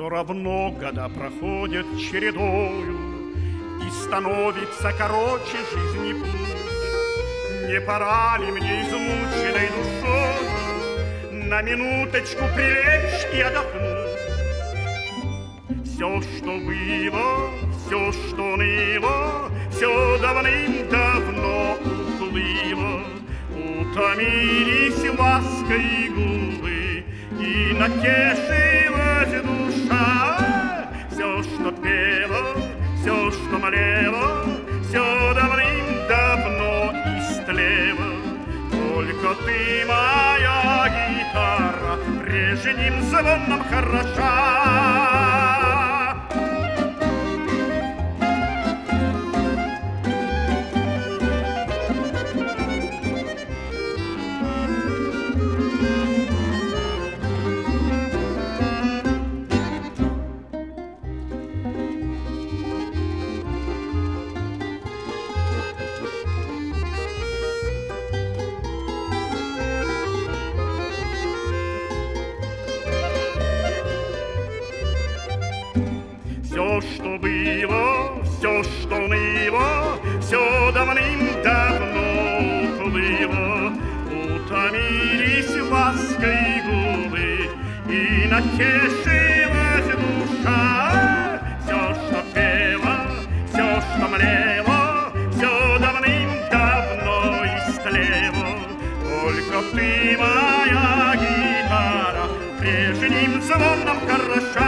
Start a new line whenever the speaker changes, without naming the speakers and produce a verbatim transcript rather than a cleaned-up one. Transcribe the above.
Все равно года проходят чередою, и становится короче жизни путь. Не пора ли мне измученной душой на минуточку прилечь и отдохнуть? Все, что было, все, что ныло, все давным-давно уплыло. Утомились лаской губы, и натешилась душа. Все, что пело, все, что молело, все давным-давно истлело. Только ты, моя гитара, прежним звоном хороша. Все, что было, все, что ныло, все давным-давно уплыло. Утомились лаской губы, и натешилась душа. Все, что пело, все, что млело, все давным-давно истлело. Только ты, моя гитара, прежним звоном хороша.